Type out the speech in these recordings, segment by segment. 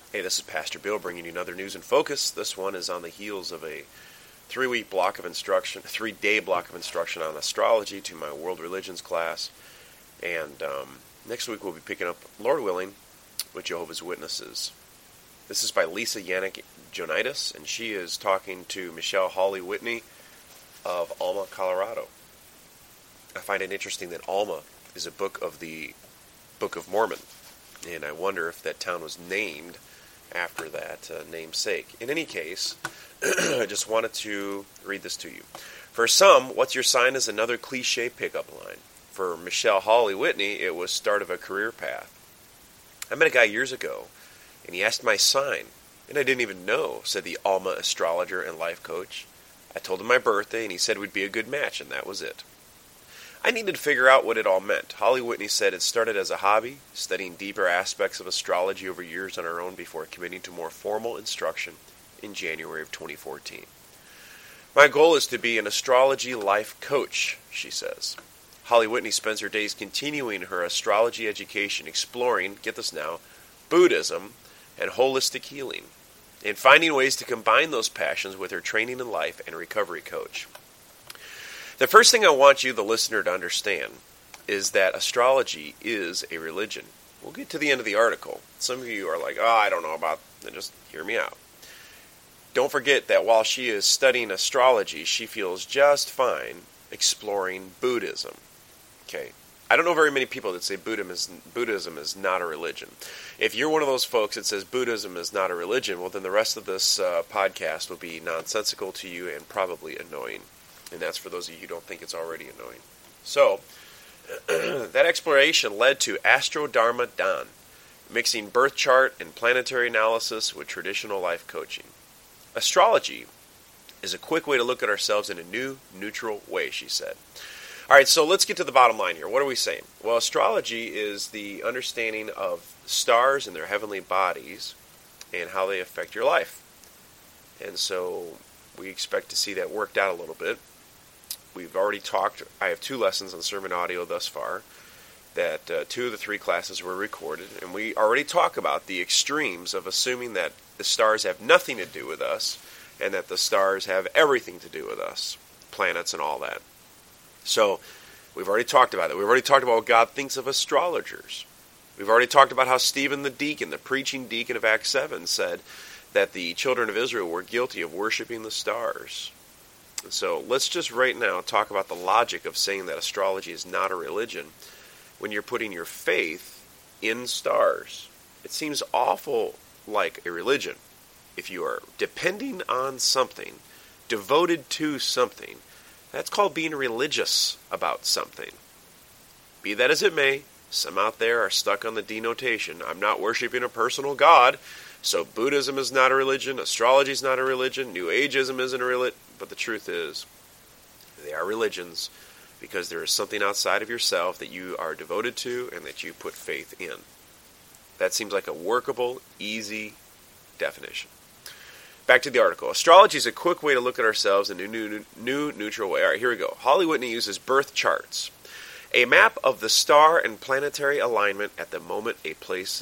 Hey, this is Pastor Bill bringing you another News in Focus. This one is on the heels of a 3-day block of instruction on astrology to my world religions class. And next week we'll be picking up, Lord willing, with Jehovah's Witnesses. This is by Lisa Yannick Jonitis, and she is talking to Michelle Holly Whitney of Alma, Colorado. I find it interesting that Alma is a book of the Book of Mormon, and I wonder if that town was named after that namesake. In any case, I just wanted to read this to you. For some, what's your sign is another cliche pickup line. For Michelle Holly Whitney, it was start of a career path. I met a guy years ago, and he asked my sign, and I didn't even know, said the Alma astrologer and life coach. I told him my birthday, and he said we'd be a good match, and that was it. I needed to figure out what it all meant. Holly Whitney said it started as a hobby, studying deeper aspects of astrology over years on her own before committing to more formal instruction in January of 2014. My goal is to be an astrology life coach, she says. Holly Whitney spends her days continuing her astrology education, exploring, get this now, Buddhism and holistic healing, and finding ways to combine those passions with her training in life and recovery coach. The first thing I want you, the listener, to understand is that astrology is a religion. We'll get to the end of the article. Some of you are like, I don't know about that. Just hear me out. Don't forget that while she is studying astrology, she feels just fine exploring Buddhism. Okay? I don't know very many people that say Buddhism is not a religion. If you're one of those folks that says Buddhism is not a religion, well, then the rest of this podcast will be nonsensical to you and probably annoying. And that's for those of you who don't think it's already annoying. So, that exploration led to Astrodharma Dan, mixing birth chart and planetary analysis with traditional life coaching. Astrology is a quick way to look at ourselves in a new, neutral way, she said. All right, so let's get to the bottom line here. What are we saying? Well, astrology is the understanding of stars and their heavenly bodies and how they affect your life. And so we expect to see that worked out a little bit. We've already talked, I have 2 lessons on sermon audio thus far, that 2 of the 3 classes were recorded, and we already talk about the extremes of assuming that the stars have nothing to do with us, and that the stars have everything to do with us, planets and all that. So, we've already talked about it. We've already talked about what God thinks of astrologers. We've already talked about how Stephen the deacon, the preaching deacon of Acts 7, said that the children of Israel were guilty of worshiping the stars. So let's just right now talk about the logic of saying that astrology is not a religion when you're putting your faith in stars. It seems awful like a religion. If you are depending on something, devoted to something, that's called being religious about something. Be that as it may, some out there are stuck on the denotation. I'm not worshiping a personal God, so Buddhism is not a religion, astrology is not a religion, New Ageism isn't a religion. But the truth is, they are religions because there is something outside of yourself that you are devoted to and that you put faith in. That seems like a workable, easy definition. Back to the article. Astrology is a quick way to look at ourselves in a new neutral way. All right, here we go. Holly Whitney uses birth charts. A map of the star and planetary alignment at the moment place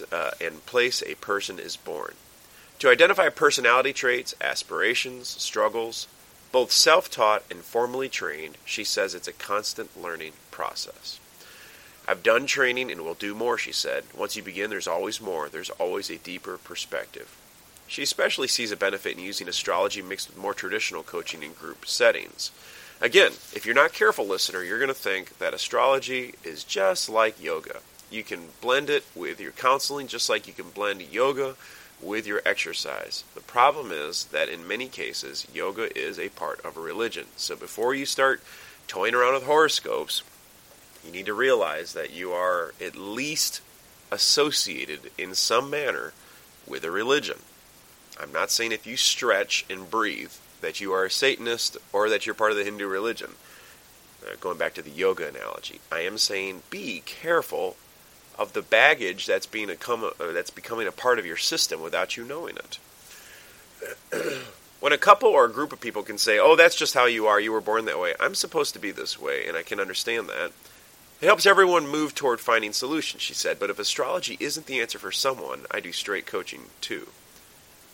a person is born. To identify personality traits, aspirations, struggles, both self-taught and formally trained, she says it's a constant learning process. I've done training and will do more, she said. Once you begin, there's always more. There's always a deeper perspective. She especially sees a benefit in using astrology mixed with more traditional coaching in group settings. Again, if you're not careful, listener, you're going to think that astrology is just like yoga. You can blend it with your counseling just like you can blend yoga with your exercise. The problem is that in many cases, yoga is a part of a religion. So before you start toying around with horoscopes, you need to realize that you are at least associated in some manner with a religion. I'm not saying if you stretch and breathe that you are a Satanist or that you're part of the Hindu religion. Going back to the yoga analogy, I am saying be careful of the baggage that's becoming a part of your system without you knowing it. When a couple or a group of people can say, oh, that's just how you are, you were born that way, I'm supposed to be this way, and I can understand that, it helps everyone move toward finding solutions, she said, but if astrology isn't the answer for someone, I do straight coaching too.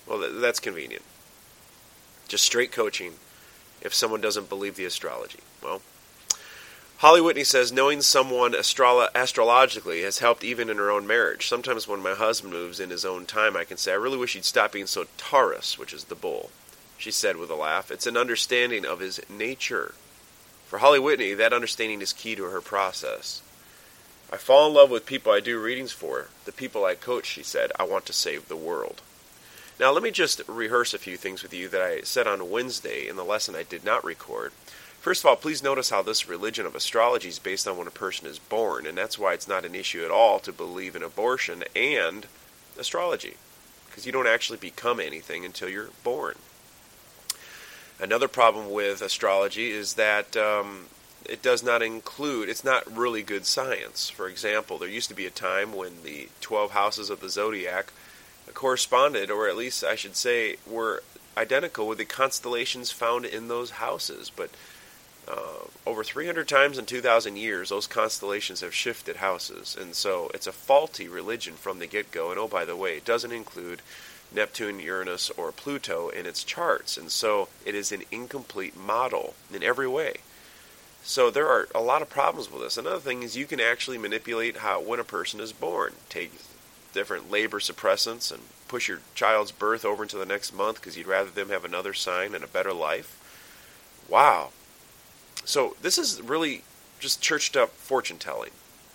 Well, that's convenient. Just straight coaching if someone doesn't believe the astrology. Well, Holly Whitney says, knowing someone astrologically has helped even in her own marriage. Sometimes when my husband moves in his own time, I can say, I really wish he'd stop being so Taurus, which is the bull. She said with a laugh, it's an understanding of his nature. For Holly Whitney, that understanding is key to her process. I fall in love with people I do readings for. The people I coach, she said, I want to save the world. Now, let me just rehearse a few things with you that I said on Wednesday in the lesson I did not record. First of all, please notice how this religion of astrology is based on when a person is born, and that's why it's not an issue at all to believe in abortion and astrology, because you don't actually become anything until you're born. Another problem with astrology is that it does not include, it's not really good science. For example, there used to be a time when the 12 houses of the zodiac corresponded, or at least I should say, were identical with the constellations found in those houses. But over 300 times in 2,000 years, those constellations have shifted houses. And so it's a faulty religion from the get-go. And oh, by the way, it doesn't include Neptune, Uranus, or Pluto in its charts. And so it is an incomplete model in every way. So there are a lot of problems with this. Another thing is you can actually manipulate when a person is born. Take different labor suppressants and push your child's birth over into the next month because you'd rather them have another sign and a better life. Wow. So this is really just churched up fortune telling.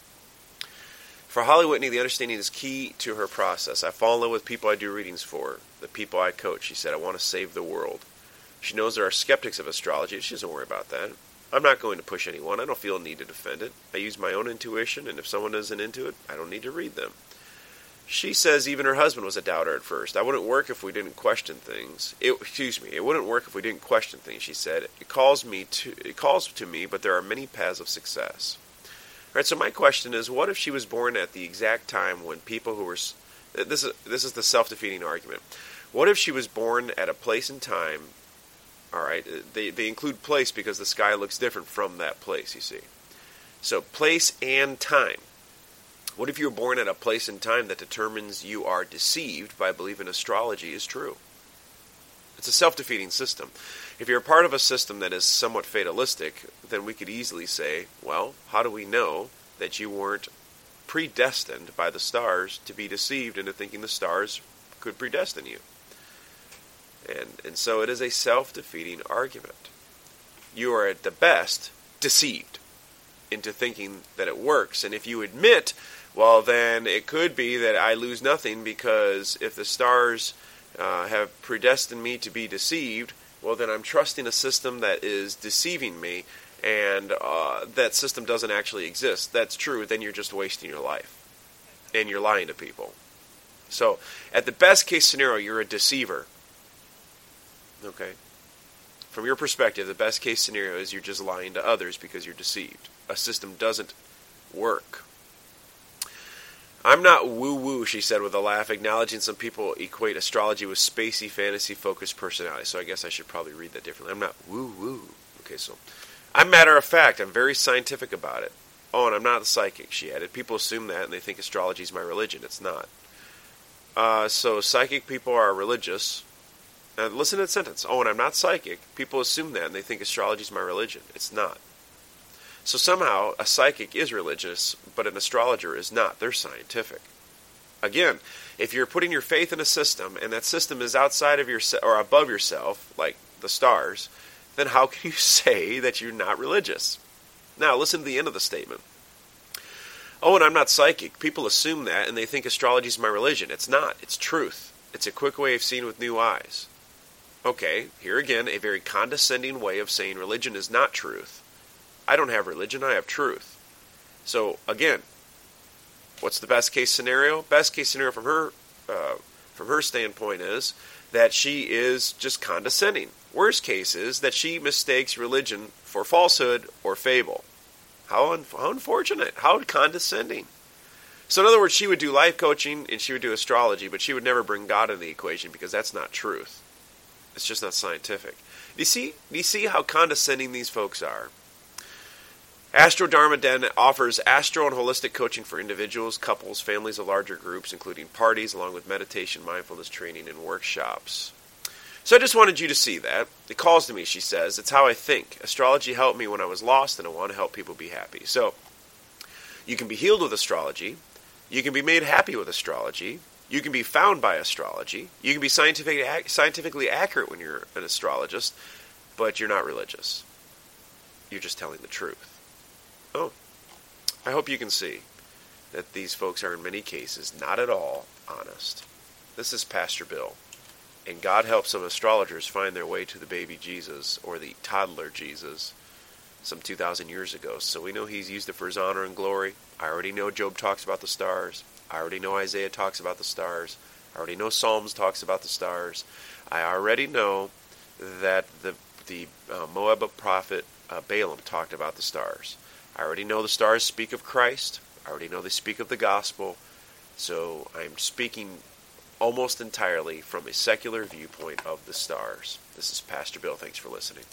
For Holly Whitney, the understanding is key to her process. I fall in love with people I do readings for, the people I coach. She said, I want to save the world. She knows there are skeptics of astrology. She doesn't worry about that. I'm not going to push anyone. I don't feel a need to defend it. I use my own intuition, and if someone isn't into it, I don't need to read them. She says even her husband was a doubter at first. I wouldn't work if we didn't question things. It wouldn't work if we didn't question things, she said. It calls to me, but there are many paths of success. All right, so my question is, what if she was born at the exact time when people who were... This is the self-defeating argument. What if she was born at a place and time... All right, they include place because the sky looks different from that place, you see. So place and time. What if you were born at a place and time that determines you are deceived by believing astrology is true? It's a self-defeating system. If you're a part of a system that is somewhat fatalistic, then we could easily say, well, how do we know that you weren't predestined by the stars to be deceived into thinking the stars could predestine you? And so it is a self-defeating argument. You are at the best deceived into thinking that it works. And if you admit, well, then it could be that I lose nothing because if the stars have predestined me to be deceived, well, then I'm trusting a system that is deceiving me and that system doesn't actually exist. That's true. Then you're just wasting your life and you're lying to people. So at the best case scenario, you're a deceiver. Okay? From your perspective, the best case scenario is you're just lying to others because you're deceived. A system doesn't work. I'm not woo-woo, she said with a laugh, acknowledging some people equate astrology with spacey, fantasy-focused personality. So I guess I should probably read that differently. I'm not woo-woo. Okay, so I'm matter of fact. I'm very scientific about it. Oh, and I'm not a psychic, she added. People assume that and they think astrology is my religion. It's not. So psychic people are religious. Now, listen to that sentence. Oh, and I'm not psychic. People assume that, and they think astrology is my religion. It's not. So somehow, a psychic is religious, but an astrologer is not. They're scientific. Again, if you're putting your faith in a system, and that system is outside of yourself or above yourself, like the stars, then how can you say that you're not religious? Now, listen to the end of the statement. Oh, and I'm not psychic. People assume that, and they think astrology is my religion. It's not. It's truth. It's a quick way of seeing with new eyes. Okay, here again, a very condescending way of saying religion is not truth. I don't have religion, I have truth. So, again, what's the best case scenario? Best case scenario from her standpoint is that she is just condescending. Worst case is that she mistakes religion for falsehood or fable. How unfortunate. How condescending. So in other words, she would do life coaching and she would do astrology, but she would never bring God into the equation because that's not truth. It's just not scientific. Do you see how condescending these folks are? Astro Dharma Den offers astro and holistic coaching for individuals, couples, families, and larger groups, including parties, along with meditation, mindfulness training, and workshops. So I just wanted you to see that. It calls to me, she says. It's how I think. Astrology helped me when I was lost, and I want to help people be happy. So you can be healed with astrology. You can be made happy with astrology. You can be found by astrology. You can be scientifically accurate when you're an astrologist, but you're not religious. You're just telling the truth. Oh, I hope you can see that these folks are in many cases not at all honest. This is Pastor Bill. And God helped some astrologers find their way to the baby Jesus, or the toddler Jesus, some 2,000 years ago. So we know he's used it for his honor and glory. I already know Job talks about the stars. I already know Isaiah talks about the stars. I already know Psalms talks about the stars. I already know that the Moabite prophet Balaam talked about the stars. I already know the stars speak of Christ. I already know they speak of the gospel. So I'm speaking almost entirely from a secular viewpoint of the stars. This is Pastor Bill. Thanks for listening.